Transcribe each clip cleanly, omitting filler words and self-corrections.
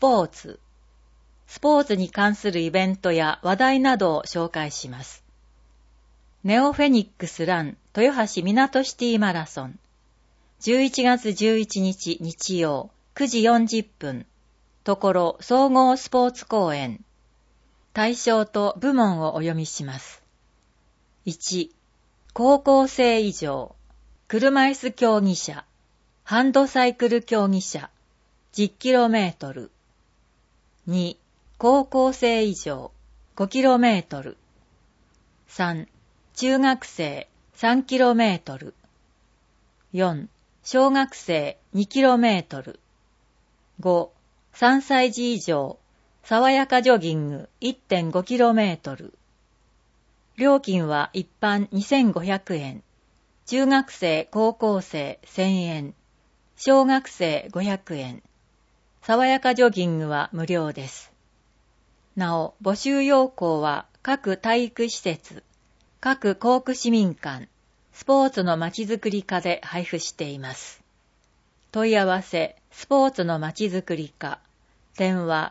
ポーツ。スポーツに関するイベントや話題などを紹介します。ネオフェニックスラン豊橋港シティマラソン。11月11日日曜9時40分。ところ総合スポーツ公園。対象と部門をお読みします。1、高校生以上、車椅子競技者、ハンドサイクル競技者、10km。2、高校生以上、5km。3、中学生、3km。4、小学生、2km。5、3歳児以上、爽やかジョギング 1.5km。料金は一般2500円、中学生・高校生1000円、小学生500円。爽やかジョギングは無料です。なお、募集要項は各体育施設、各校区市民館、スポーツのまちづくり課で配布しています。問い合わせ、スポーツのまちづくり課、電話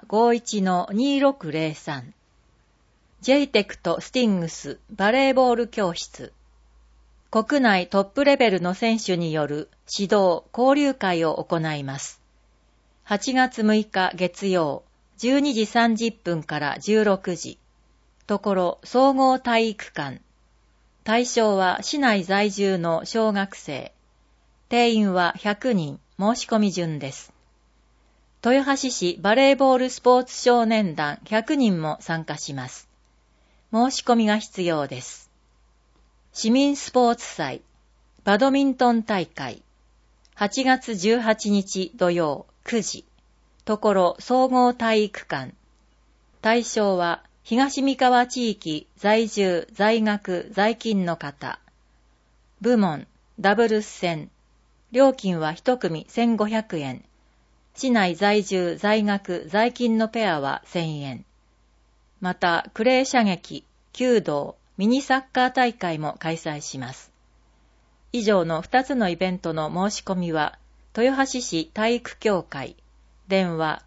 51-2603。JTEC とスティングスバレーボール教室。国内トップレベルの選手による指導・交流会を行います。8月6日月曜、12時30分から16時。ところ総合体育館。対象は市内在住の小学生。定員は100人、申し込み順です。豊橋市バレーボールスポーツ少年団100人も参加します。申し込みが必要です。市民スポーツ祭、バドミントン大会。8月18日土曜9時。ところ総合体育館。対象は東三河地域在住在学在勤の方。部門ダブルス戦。料金は1組1500円。市内在住在学在勤のペアは1000円。またクレー射撃、弓道、ミニサッカー大会も開催します。以上の2つのイベントの申し込みは豊橋市体育協会。電話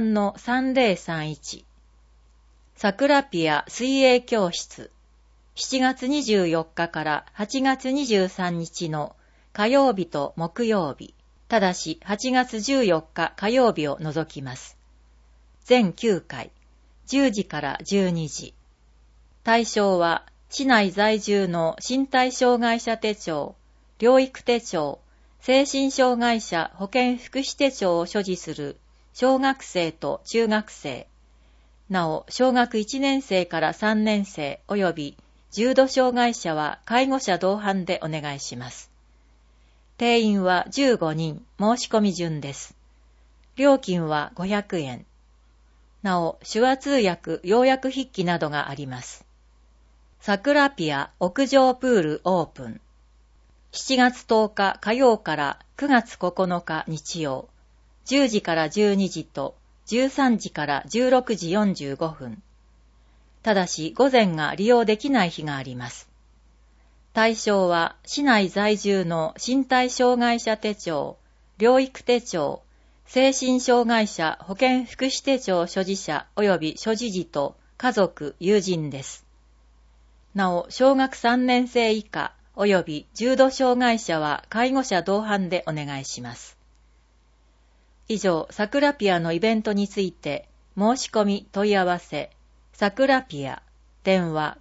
63-3031。桜ピア水泳教室。7月24日から8月23日の火曜日と木曜日。ただし8月14日火曜日を除きます。全9回。10時から12時。対象は市内在住の身体障害者手帳、療育手帳、精神障害者保健福祉手帳を所持する小学生と中学生。なお、小学1年生から3年生及び重度障害者は介護者同伴でお願いします。定員は15人、申し込み順です。料金は500円。なお、手話通訳、要約筆記などがあります。桜ピア屋上プールオープン。7月10日火曜から9月9日日曜。10時から12時と13時から16時45分。ただし午前が利用できない日があります。対象は市内在住の身体障害者手帳、療育手帳、精神障害者保健福祉手帳所持者及び所持時と家族、友人です。なお、小学3年生以下及び重度障害者は介護者同伴でお願いします。以上、桜ピアのイベントについて、申し込み問い合わせ、桜ピア、電話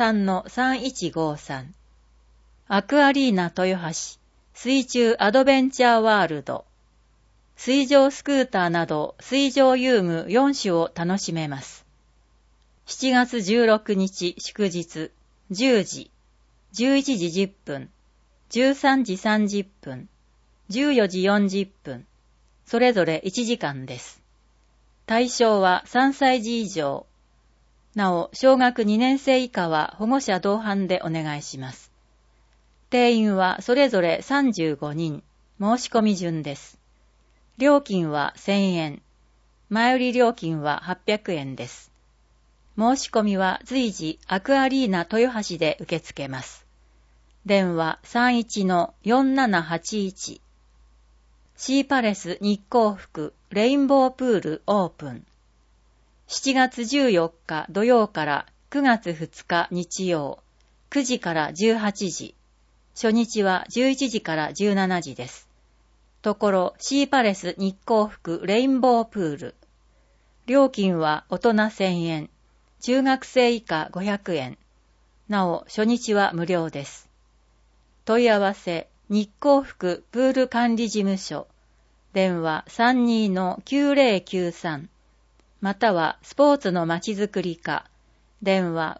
53-3153。アクアリーナ豊橋、水中アドベンチャーワールド。水上スクーターなど水上遊具4種を楽しめます。7月16日祝日、10時、11時10分、13時30分、14時40分、それぞれ1時間です。対象は3歳児以上。なお、小学2年生以下は保護者同伴でお願いします。定員はそれぞれ35人、申し込み順です。料金は1000円。前売り料金は800円です。申し込みは随時アクアリーナ豊橋で受け付けます。電話 31-4781。 シーパレス日光福レインボープールオープン。7月14日土曜から9月2日日曜、9時から18時。初日は11時から17時です。ところシーパレス日光福レインボープール。料金は大人1000円、中学生以下500円。なお初日は無料です。問い合わせ日光福プール管理事務所。電話 32-9093 またはスポーツのまちづくり課電話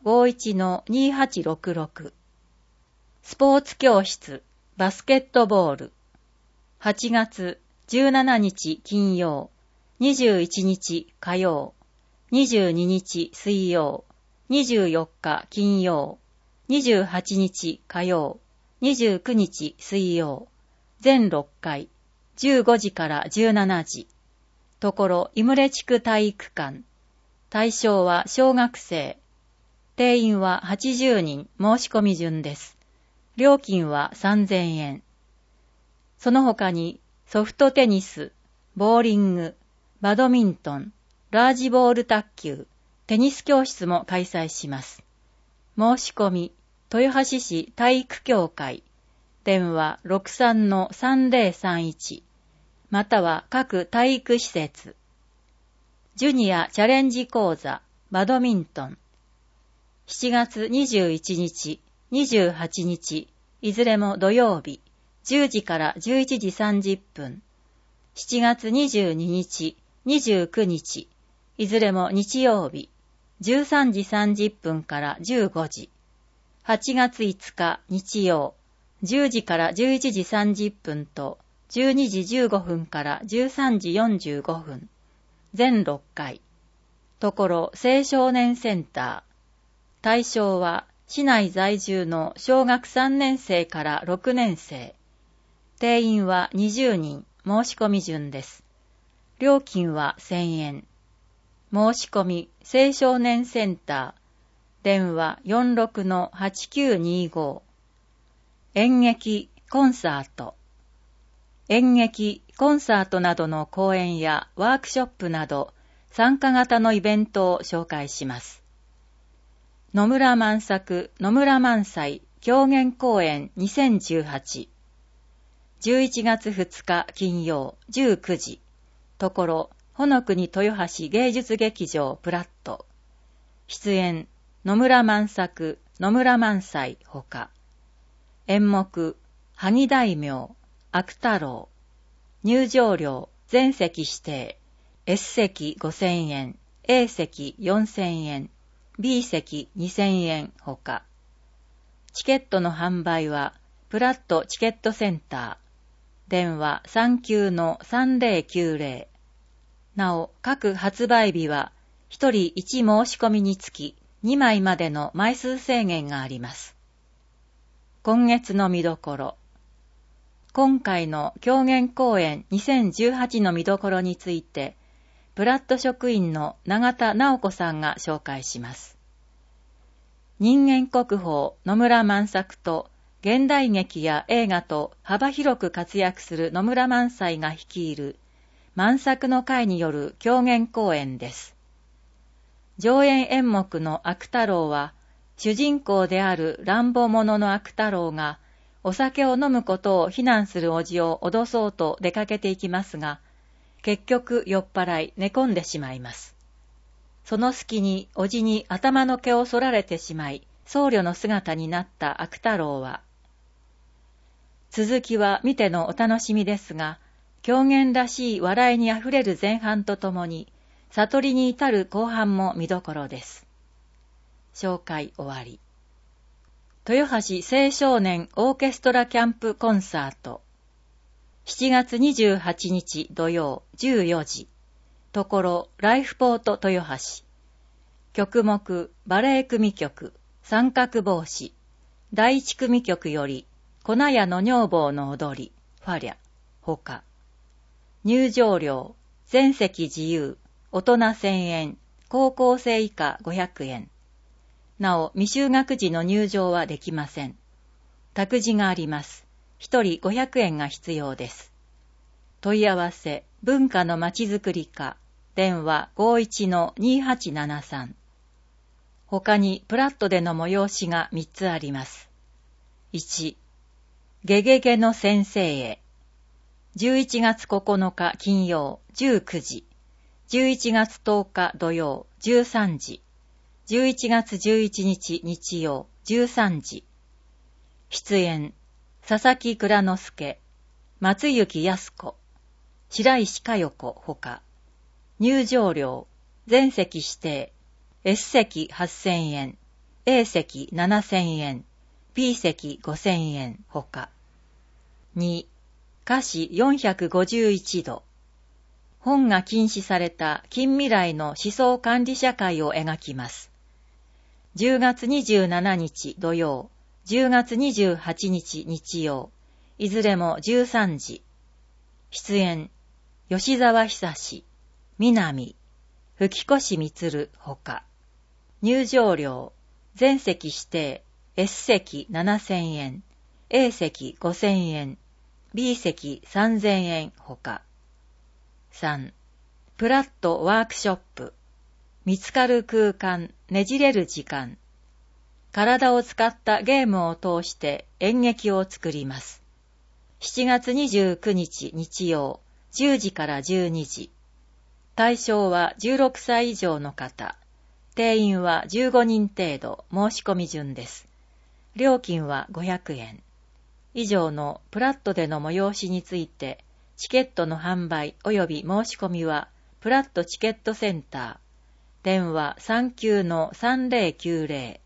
51-2866 スポーツ教室バスケットボール8月17日金曜21日火曜22日水曜24日金曜28日火曜29日水曜全6回15時から17時。ところ、井村地区体育館。対象は小学生。定員は80人、申し込み順です。料金は3000円。その他に、ソフトテニス、ボーリング、バドミントン、ラージボール卓球、テニス教室も開催します。申し込み、豊橋市体育協会。電話 63-3031 または各体育施設。ジュニアチャレンジ講座バドミントン7月21日、28日いずれも土曜日10時から11時30分7月22日、29日いずれも日曜日13時30分から15時8月5日日曜10時から11時30分と12時15分から13時45分。全6回。ところ青少年センター。対象は市内在住の小学3年生から6年生。定員は20人、申し込み順です。料金は1000円。申し込み青少年センター。電話 46-8925演劇、コンサート。演劇、コンサートなどの講演やワークショップなど参加型のイベントを紹介します。野村万作野村萬斎狂言公演2018 11月2日金曜19時ところほの国豊橋芸術劇場プラット出演野村万作野村萬斎ほか演目、萩大名、悪太郎。入場料、全席指定。S 席5000円、A 席4000円、B 席2000円ほか。チケットの販売は、プラットチケットセンター。電話 39-3090。なお、各発売日は、1人1申し込みにつき、2枚までの枚数制限があります。今月の見どころ。今回の狂言公演2018の見どころについて、プラット職員の永田直子さんが紹介します。人間国宝野村万作と現代劇や映画と幅広く活躍する野村萬斎が率いる万作の会による狂言公演です。上演演目の悪太郎は、主人公である乱暴者の悪太郎がお酒を飲むことを非難する叔父を脅そうと出かけていきますが、結局酔っ払い寝込んでしまいます。その隙に叔父に頭の毛を剃られてしまい、僧侶の姿になった悪太郎は、続きは見てのお楽しみですが、狂言らしい笑いにあふれる前半とともに、悟りに至る後半も見どころです。紹介終わり。豊橋青少年オーケストラキャンプコンサート。7月28日土曜14時。ところライフポート豊橋。曲目バレエ組曲三角帽子。第一組曲より粉屋の女房の踊りファリャほか。入場料全席自由大人1000円高校生以下500円。なお、未就学児の入場はできません。託児があります。1人500円が必要です。 問い合わせ、文化のまちづくり課、電話 51-2873。他にプラットでの催しが3つあります。1、ゲゲゲの先生へ。11月9日金曜19時、11月10日土曜13時、11月11日日曜13時。出演、佐々木蔵之介、松雪康子、白石佳代子ほか。入場料、全席指定、S 席8000円、A 席7000円、B 席5000円ほか。2、華氏451度。本が禁止された近未来の思想管理社会を描きます。10月27日土曜、10月28日日曜、いずれも13時。出演、吉沢久志、南、吹越充ほか。入場料、全席指定、S 席7000円、A 席5000円、B 席3000円ほか。3、プラットワークショップ。見つかる空間、ねじれる時間。体を使ったゲームを通して演劇を作ります。7月29日日曜、10時から12時。対象は16歳以上の方。定員は15人程度、申し込み順です。料金は500円。以上のプラットでの催しについて、チケットの販売及び申し込みは、プラットチケットセンター、電話39-3090